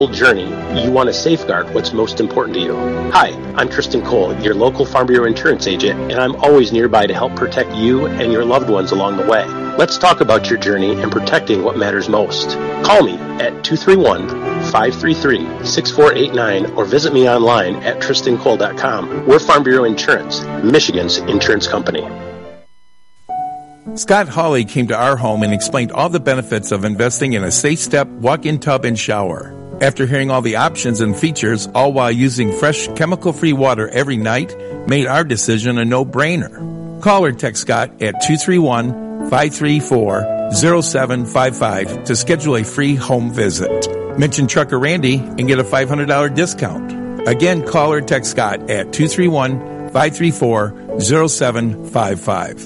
journey, you want to safeguard what's most important to you. Hi, I'm Tristan Cole, your local Farm Bureau insurance agent, and I'm always nearby to help protect you and your loved ones along the way. Let's talk about your journey and protecting what matters most. Call me at 231-533-6489 or visit me online at tristancole.com. We're Farm Bureau Insurance, Michigan's insurance company. Scott Hawley came to our home and explained all the benefits of investing in a safe step walk-in tub and shower. After hearing all the options and features, all while using fresh, chemical-free water every night, made our decision a no-brainer. Call or text Scott at 231-534-0755 to schedule a free home visit. Mention Trucker Randy and get a $500 discount. Again, call or text Scott at 231-534-0755.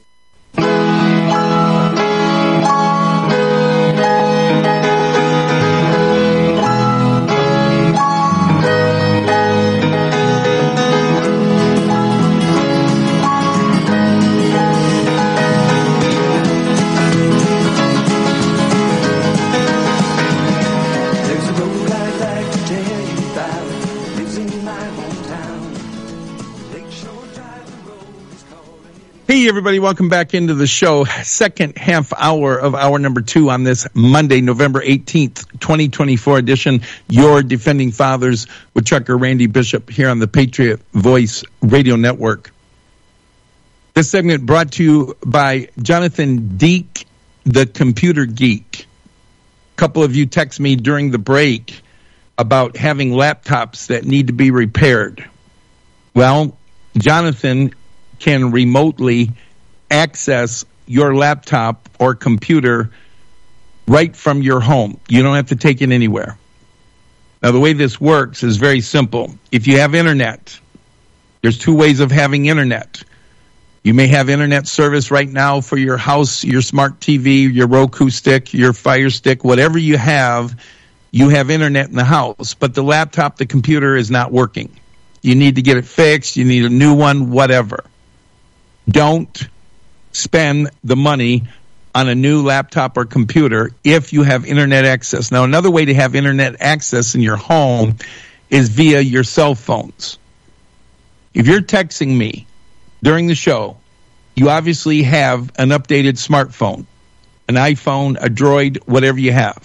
Hey, everybody. Welcome back into the show. Second half hour of hour number 2 on this Monday, November 18th, 2024 edition. Your Defending Fathers with Trucker Randy Bishop here on the Patriot Voice Radio Network. This segment brought to you by Jonathan Deek, the Computer Geek. A couple of you text me during the break about having laptops that need to be repaired. Well, Jonathan can remotely access your laptop or computer right from your home. You don't have to take it anywhere. Now, the way this works is very simple. If you have internet, there's 2 ways of having internet. You may have internet service right now for your house, your smart TV, your Roku stick, your Fire Stick, whatever you have internet in the house. But the laptop, the computer is not working. You need to get it fixed. You need a new one, whatever. Don't spend the money on a new laptop or computer if you have internet access. Now, another way to have internet access in your home is via your cell phones. If you're texting me during the show, you obviously have an updated smartphone, an iPhone, a Droid, whatever you have.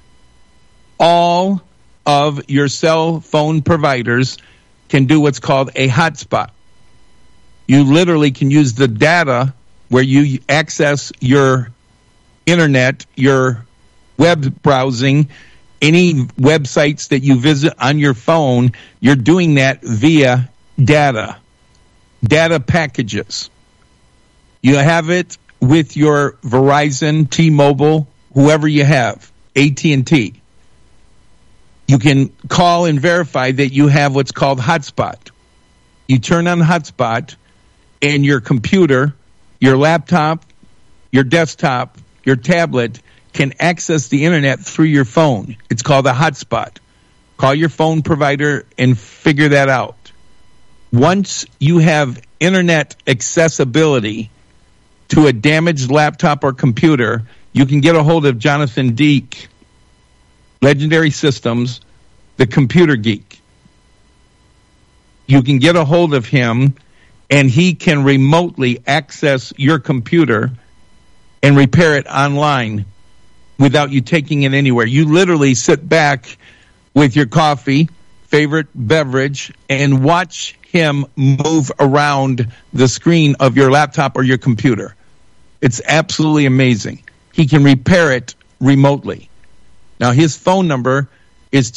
All of your cell phone providers can do what's called a hotspot. You literally can use the data where you access your internet, your web browsing, any websites that you visit on your phone. You're doing that via data packages. You have it with your Verizon, T-Mobile, whoever you have, AT&T. You can call and verify that you have what's called hotspot. You turn on hotspot, and your computer, your laptop, your desktop, your tablet can access the internet through your phone. It's called a hotspot. Call your phone provider and figure that out. Once you have internet accessibility to a damaged laptop or computer, you can get a hold of Jonathan Deek, Legendary Systems, the Computer Geek. You can get a hold of him, and he can remotely access your computer and repair it online without you taking it anywhere. You literally sit back with your coffee, favorite beverage, and watch him move around the screen of your laptop or your computer. It's absolutely amazing. He can repair it remotely. Now, his phone number is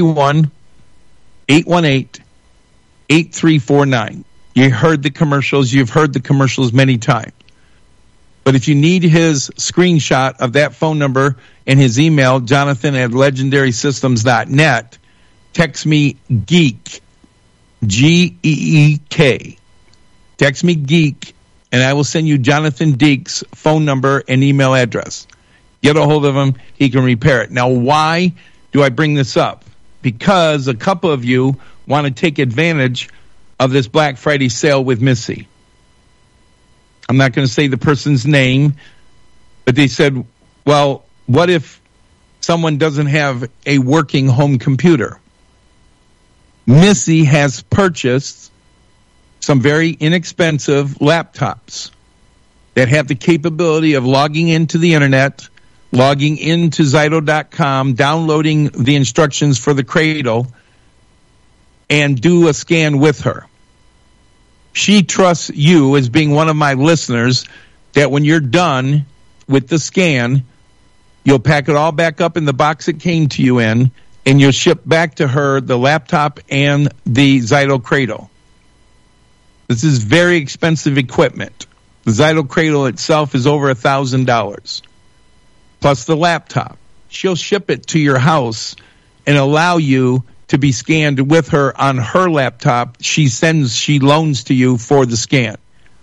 231-818-8349. You heard the commercials. You've heard the commercials many times. But if you need his screenshot of that phone number and his email, jonathan@legendarysystems.net, text me GEEK, G-E-E-K. Text me GEEK, and I will send you Jonathan Deek's phone number and email address. Get a hold of him. He can repair it. Now, why do I bring this up? Because a couple of you want to take advantage of this Black Friday sale with Missy. I'm not going to say the person's name, but they said, well, what if someone doesn't have a working home computer. Missy has purchased some very inexpensive laptops that have the capability of logging into the internet, logging into Zyto.com, downloading the instructions for the Cradle, and do a scan with her. She trusts you as being one of my listeners that when you're done with the scan, you'll pack it all back up in the box it came to you in, and you'll ship back to her the laptop and the Zyto Cradle. This is very expensive equipment. The Zyto Cradle itself is over $1,000, plus the laptop. She'll ship it to your house and allow you to be scanned with her on her laptop. She loans to you for the scan.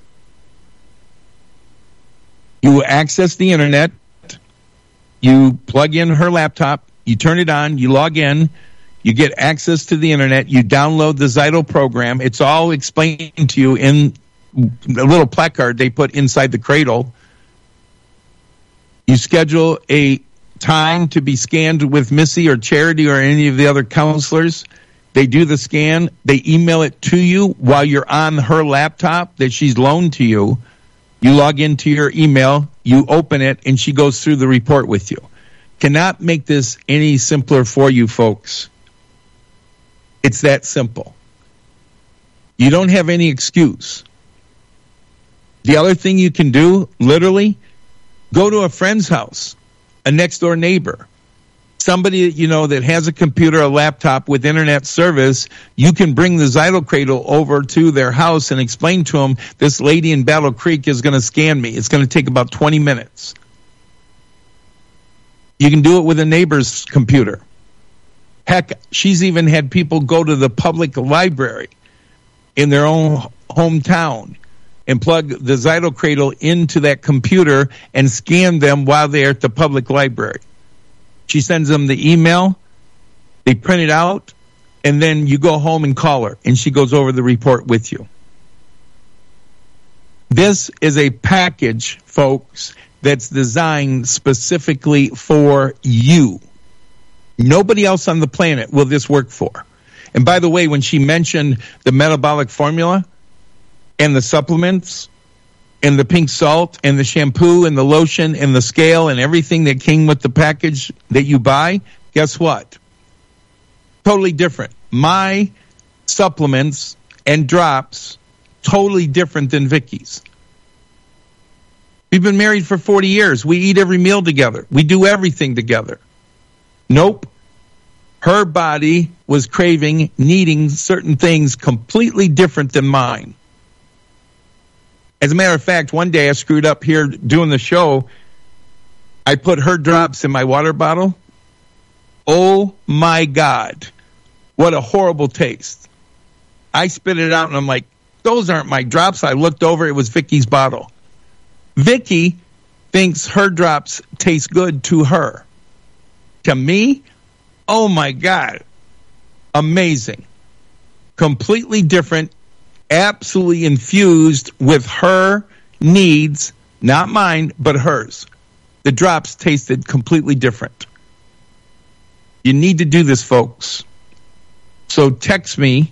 You access the internet. You plug in her laptop. You turn it on. You log in. You get access to the internet. You download the Zyto program. It's all explained to you in a little placard they put inside the Cradle. You schedule a time to be scanned with Missy or Charity or any of the other counselors. They do the scan. They email it to you while you're on her laptop that she's loaned to you. You log into your email, you open it, and she goes through the report with you. Cannot make this any simpler for you folks. It's that simple. You don't have any excuse. The other thing you can do, literally, go to a friend's house, a next-door neighbor, somebody that you know that has a computer, a laptop with internet service. You can bring the Zyto Cradle over to their house and explain to them, this lady in Battle Creek is going to scan me. It's going to take about 20 minutes. You can do it with a neighbor's computer. Heck, she's even had people go to the public library in their own hometown and plug the Zyto Cradle into that computer and scan them while they're at the public library. She sends them the email, they print it out, and then you go home and call her, and she goes over the report with you. This is a package, folks, that's designed specifically for you. Nobody else on the planet will this work for. And by the way, when she mentioned the metabolic formula and the supplements and the pink salt and the shampoo and the lotion and the scale and everything that came with the package that you buy, guess what? Totally different. My supplements and drops, totally different than Vicky's. We've been married for 40 years. We eat every meal together. We do everything together. Nope. Her body was craving, needing certain things completely different than mine. As a matter of fact, one day I screwed up here doing the show. I put her drops in my water bottle. Oh, my God. What a horrible taste. I spit it out, and I'm like, those aren't my drops. I looked over. It was Vicky's bottle. Vicky thinks her drops taste good to her. To me, oh, my God. Amazing. Completely different. Absolutely infused with her needs, not mine, but hers. The drops tasted completely different. You need to do this, folks. So text me,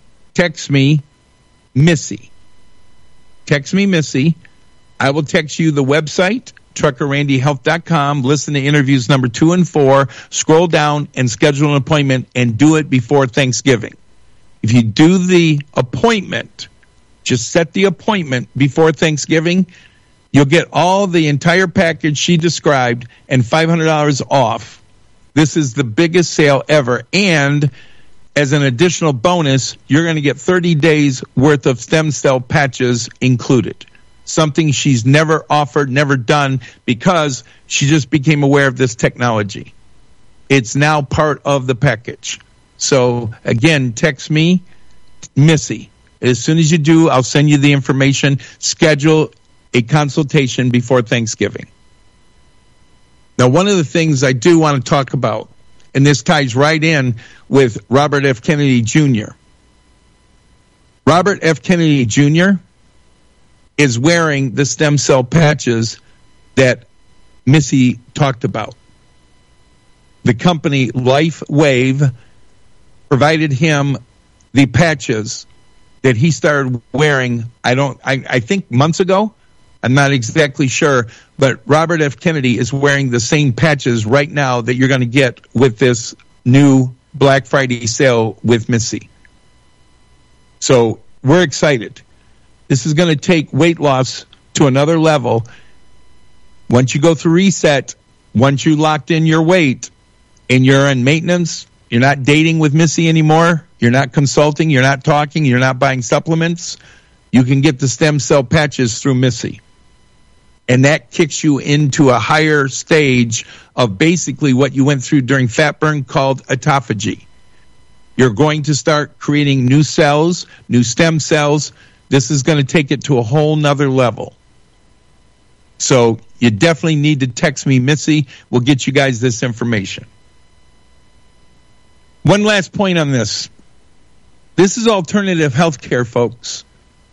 Missy. Text me, Missy. I will text you the website, TruckerRandyHealth.com. Listen to interviews number 2 and 4. Scroll down and schedule an appointment and do it before Thanksgiving. If you do the appointment, just set the appointment before Thanksgiving, you'll get all the entire package she described and $500 off. This is the biggest sale ever. And as an additional bonus, you're going to get 30 days worth of stem cell patches included. Something she's never offered, never done, because she just became aware of this technology. It's now part of the package. So, again, text me, Missy. As soon as you do, I'll send you the information. Schedule a consultation before Thanksgiving. Now, one of the things I do want to talk about, and this ties right in with Robert F. Kennedy Jr. Robert F. Kennedy Jr. is wearing the stem cell patches that Missy talked about. the company LifeWave provided him the patches that he started wearing, I think months ago. I'm not exactly sure, but Robert F. Kennedy is wearing the same patches right now that you're going to get with this new Black Friday sale with Missy. So we're excited. This is going to take weight loss to another level. Once you go through reset, once you locked in your weight and you're in maintenance, you're not dating with Missy anymore, you're not consulting, you're not talking, you're not buying supplements, you can get the stem cell patches through Missy. And that kicks you into a higher stage of basically what you went through during fat burn called autophagy. You're going to start creating new cells, new stem cells. This is going to take it to a whole nother level. So you definitely need to text me, Missy. We'll get you guys this information. One last point on this. This is alternative health care, folks.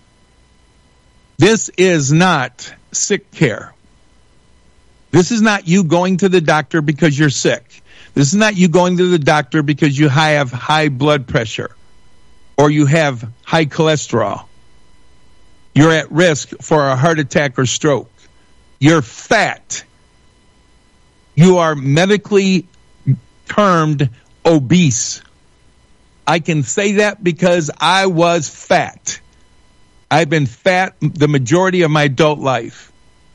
This is not sick care. This is not you going to the doctor because you're sick. This is not you going to the doctor because you have high blood pressure or you have high cholesterol. You're at risk for a heart attack or stroke. You're fat. You are medically termed obese. I can say that because I was fat. I've been fat the majority of my adult life,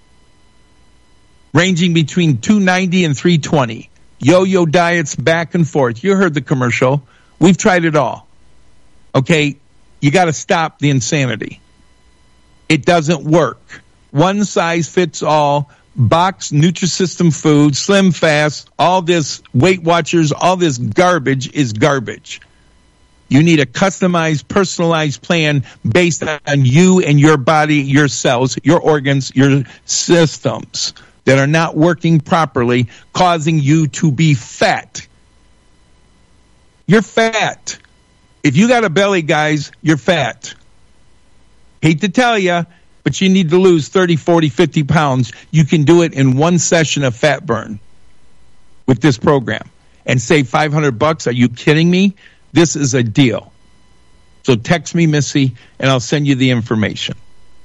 ranging between 290 and 320. Yo-yo diets back and forth. You heard the commercial. We've tried it all. Okay, you got to stop the insanity. It doesn't work. One size fits all. Box Nutrisystem food, Slim Fast, all this Weight Watchers, all this garbage is garbage. You need a customized, personalized plan based on you and your body, your cells, your organs, your systems that are not working properly, causing you to be fat. You're fat. If you got a belly, guys, you're fat. Hate to tell you, but you need to lose 30, 40, 50 pounds. You can do it in one session of fat burn with this program and save $500. Are you kidding me? This is a deal. So text me, Missy, and I'll send you the information.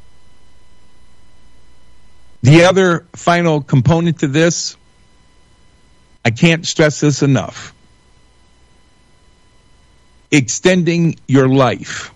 The other final component to this, I can't stress this enough. Extending your life.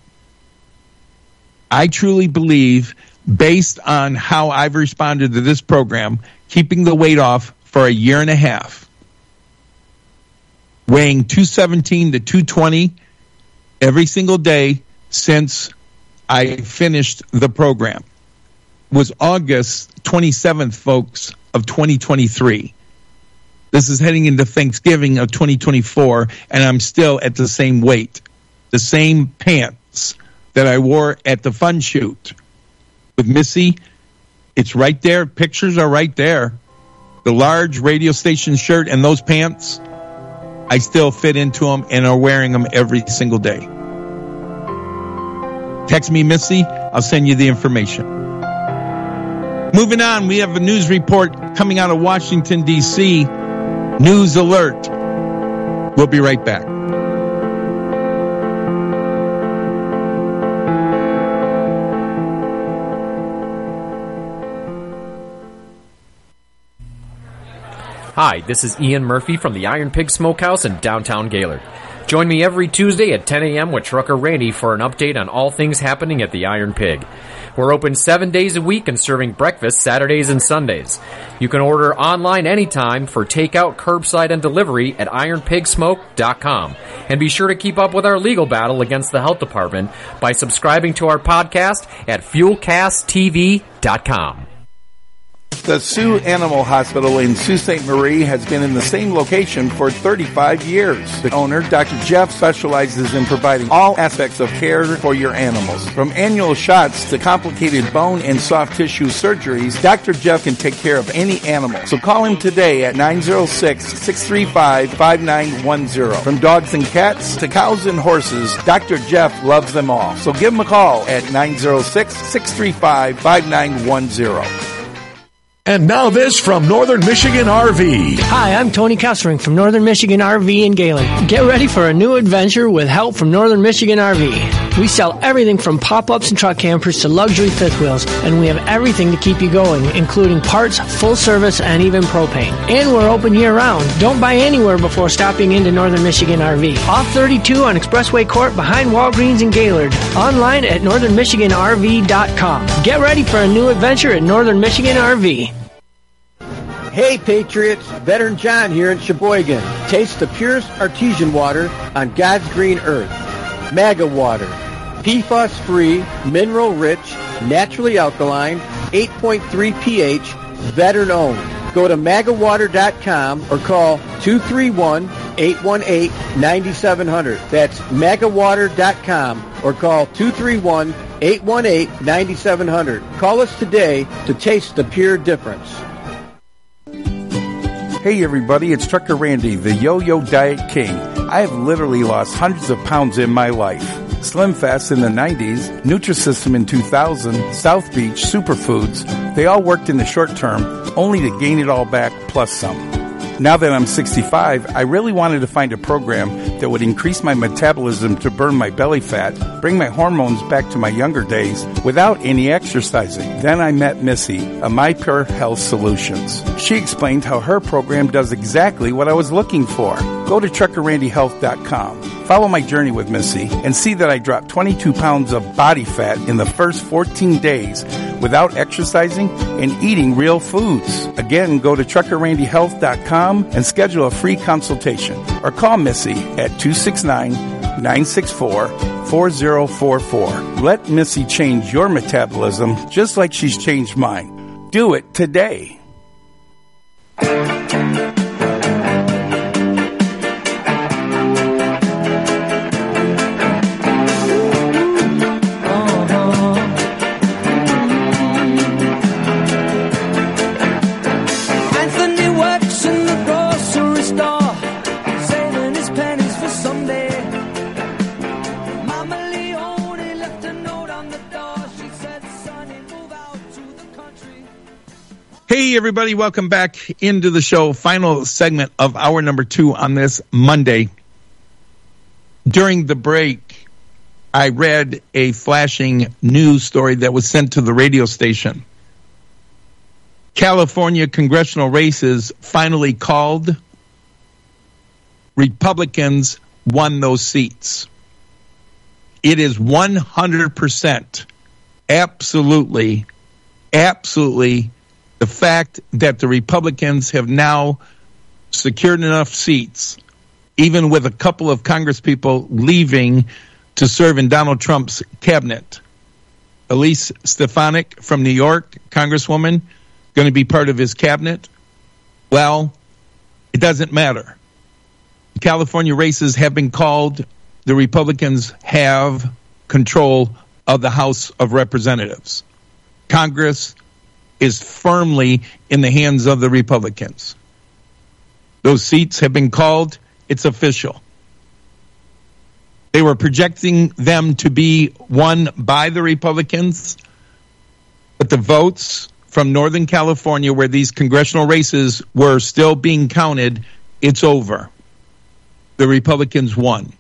I truly believe, based on how I've responded to this program, keeping the weight off for a year and a half, weighing 217 to 220 every single day since I finished the program, was August 27th, folks, of 2023. This is heading into Thanksgiving of 2024, and I'm still at the same weight, the same pants that I wore at the fun shoot with Missy. It's right there. Pictures are right there. The large radio station shirt and those pants, I still fit into them and are wearing them every single day. Text me, Missy. I'll send you the information. Moving on, we have a news report coming out of Washington, D.C. News alert. We'll be right back. Hi, this is Ian Murphy from the Iron Pig Smokehouse in downtown Gaylord. Join me every Tuesday at 10 a.m. with Trucker Randy for an update on all things happening at the Iron Pig. We're open 7 days a week and serving breakfast Saturdays and Sundays. You can order online anytime for takeout, curbside, and delivery at ironpigsmoke.com. And be sure to keep up with our legal battle against the health department by subscribing to our podcast at fuelcasttv.com. The Sioux Animal Hospital in Sault Ste. Marie has been in the same location for 35 years. The owner, Dr. Jeff, specializes in providing all aspects of care for your animals. From annual shots to complicated bone and soft tissue surgeries, Dr. Jeff can take care of any animal. So call him today at 906-635-5910. From dogs and cats to cows and horses, Dr. Jeff loves them all. So give him a call at 906-635-5910. And now this from Northern Michigan RV. Hi, I'm Tony Kessering from Northern Michigan RV in Gaylord. Get ready for a new adventure with help from Northern Michigan RV. We sell everything from pop-ups and truck campers to luxury fifth wheels, and we have everything to keep you going, including parts, full service, and even propane. And we're open year-round. Don't buy anywhere before stopping into Northern Michigan RV. Off 32 on Expressway Court behind Walgreens in Gaylord. Online at northernmichiganrv.com. Get ready for a new adventure at Northern Michigan RV. Hey Patriots, Veteran John here in Sheboygan. Taste the purest artesian water on God's green earth. Maga water. PFAS-free, mineral-rich, naturally alkaline, 8.3 pH, veteran-owned. Go to magawater.com or call 231-818-9700. That's magawater.com or call 231-818-9700. Call us today to taste the pure difference. Hey everybody, it's Trucker Randy, the Yo-Yo Diet King. I have literally lost hundreds of pounds in my life. Slim Fast in the 90s, Nutrisystem in 2000, South Beach, Superfoods, they all worked in the short term, only to gain it all back plus some. Now that I'm 65, I really wanted to find a program that would increase my metabolism to burn my belly fat, bring my hormones back to my younger days without any exercising. Then I met Missy of My Pure Health Solutions. She explained how her program does exactly what I was looking for. Go to truckerrandyhealth.com. Follow my journey with Missy and see that I dropped 22 pounds of body fat in the first 14 days without exercising and eating real foods. Again, go to truckerrandyhealth.com and schedule a free consultation or call Missy at 269-964-4044. Let Missy change your metabolism just like she's changed mine. Do it today. Hey, everybody, welcome back into the show. Final segment of hour number 2 on this Monday. During the break, I read a flashing news story that was sent to the radio station. California congressional races finally called. Republicans won those seats. It is 100%, absolutely, the fact that the Republicans have now secured enough seats, even with a couple of congresspeople leaving to serve in Donald Trump's cabinet. Elise Stefanik from New York, congresswoman, going to be part of his cabinet. Well, it doesn't matter. The California races have been called. The Republicans have control of the House of Representatives. Congress is firmly in the hands of the Republicans. Those seats have been called. It's official. They were projecting them to be won by the Republicans, but the votes from Northern California, where these congressional races were still being counted, it's over. The Republicans won.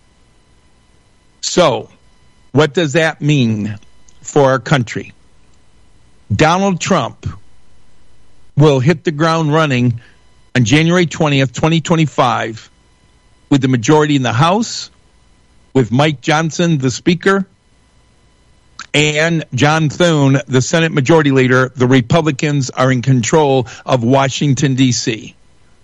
So, what does that mean for our country? Donald Trump will hit the ground running on January 20th, 2025, with the majority in the House, with Mike Johnson, the Speaker, and John Thune, the Senate Majority Leader. The Republicans are in control of Washington, D.C.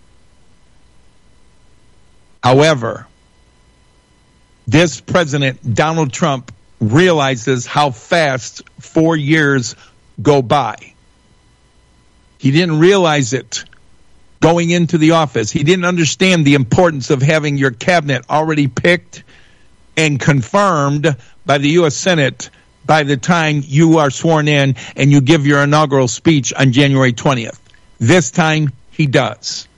However, this president, Donald Trump, realizes how fast 4 years go by. He didn't realize it going into the office. He didn't understand the importance of having your cabinet already picked and confirmed by the U.S. Senate by the time you are sworn in and you give your inaugural speech on January 20th. This time, he does.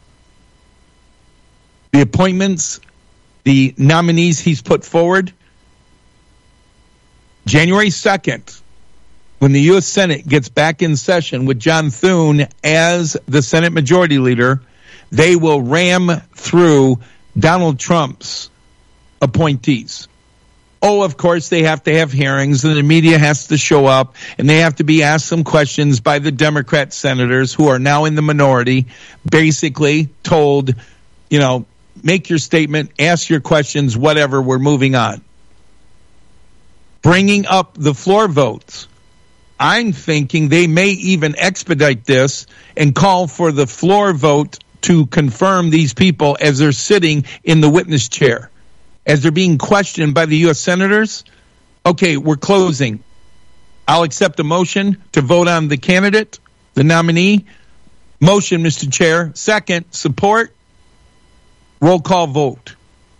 The appointments, the nominees he's put forward, January 2nd, when the U.S. Senate gets back in session with John Thune as the Senate Majority Leader, they will ram through Donald Trump's appointees. Oh, of course, they have to have hearings, and the media has to show up, and they have to be asked some questions by the Democrat senators who are now in the minority, basically told, make your statement, ask your questions, whatever, we're moving on. Bringing up the floor votes. I'm thinking they may even expedite this and call for the floor vote to confirm these people as they're sitting in the witness chair. As they're being questioned by the U.S. senators, okay, we're closing. I'll accept a motion to vote on the candidate, the nominee. Motion, Mr. Chair. Second, support. Roll call vote.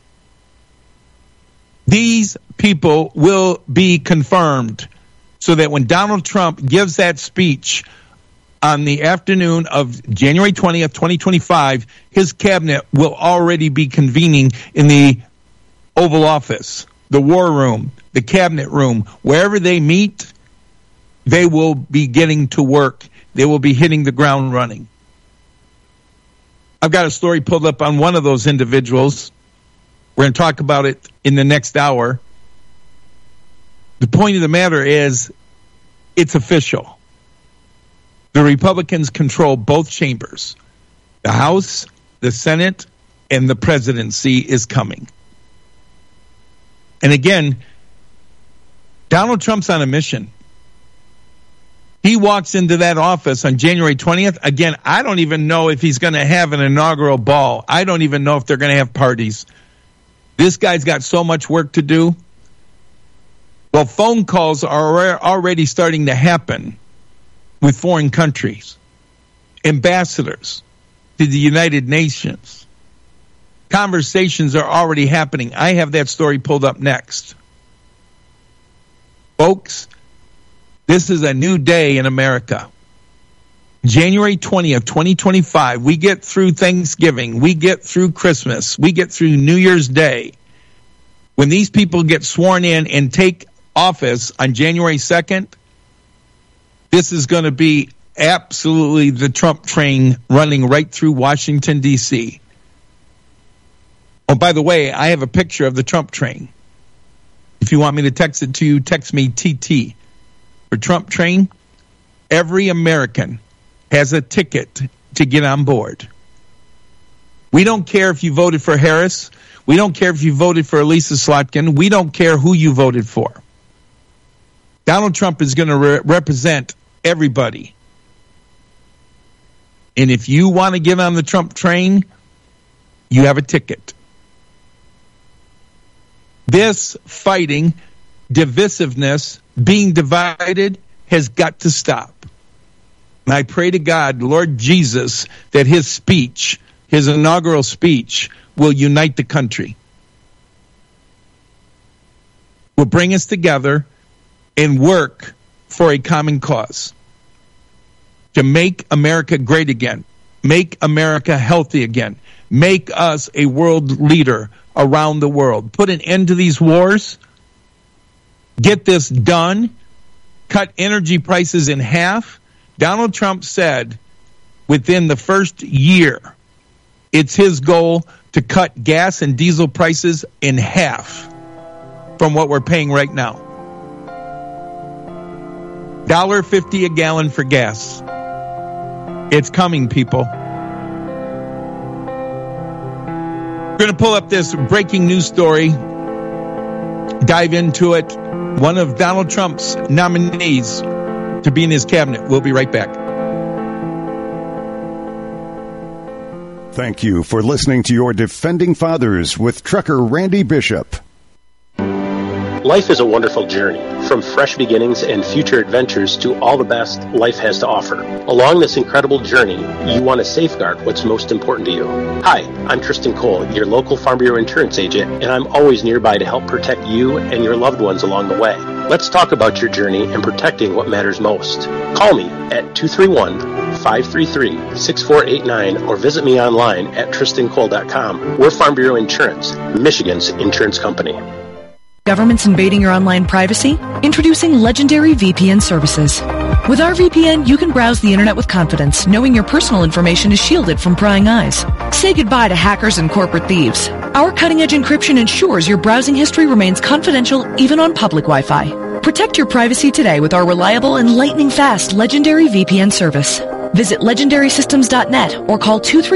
These people will be confirmed so that when Donald Trump gives that speech on the afternoon of January 20th, 2025, his cabinet will already be convening in the Oval Office, the War Room, the Cabinet Room. Wherever they meet, they will be getting to work. They will be hitting the ground running. I've got a story pulled up on one of those individuals. We're going to talk about it in the next hour. The point of the matter is, it's official. The Republicans control both chambers. The House, the Senate, and the presidency is coming. And again, Donald Trump's on a mission. He walks into that office on January 20th. Again, I don't even know if he's going to have an inaugural ball. I don't even know if they're going to have parties. This guy's got so much work to do. Well, phone calls are already starting to happen with foreign countries, ambassadors to the United Nations. Conversations are already happening. I have that story pulled up next. Folks, this is a new day in America. January 20th, 2025, we get through Thanksgiving, we get through Christmas, we get through New Year's Day. When these people get sworn in and take office on January 2nd, this is going to be absolutely the Trump train running right through Washington, D.C. Oh, by the way, I have a picture of the Trump train. If you want me to text it to you, text me TT. For Trump train, every American has a ticket to get on board. We don't care if you voted for Harris. We don't care if you voted for Elisa Slotkin. We don't care who you voted for. Donald Trump is going to represent everybody. And if you want to get on the Trump train, you have a ticket. This fighting, divisiveness, being divided has got to stop. And I pray to God, Lord Jesus, that his speech, his inaugural speech, will unite the country. Will bring us together and work for a common cause. To make America great again. Make America healthy again. Make us a world leader around the world. Put an end to these wars. Get this done. Cut energy prices in half. Donald Trump said within the first year, it's his goal to cut gas and diesel prices in half from what we're paying right now. $1.50 a gallon for gas. It's coming, people. We're going to pull up this breaking news story, dive into it. One of Donald Trump's nominees to be in his cabinet. We'll be right back. Thank you for listening to your Defending Fathers with Trucker Randy Bishop. Life is a wonderful journey, from fresh beginnings and future adventures to all the best life has to offer. Along this incredible journey, you want to safeguard what's most important to you. Hi, I'm Tristan Cole, your local Farm Bureau insurance agent, and I'm always nearby to help protect you and your loved ones along the way. Let's talk about your journey and protecting what matters most. Call me at 231-533-6489 or visit me online at tristancole.com. We're Farm Bureau Insurance, Michigan's insurance company. Governments invading your online privacy? Introducing Legendary VPN services. With our VPN, you can browse the internet with confidence, knowing your personal information is shielded from prying eyes. Say goodbye to hackers and corporate thieves. Our cutting-edge encryption ensures your browsing history remains confidential even on public Wi-Fi. Protect your privacy today with our reliable and lightning-fast Legendary VPN service. Visit legendarysystems.net or call 233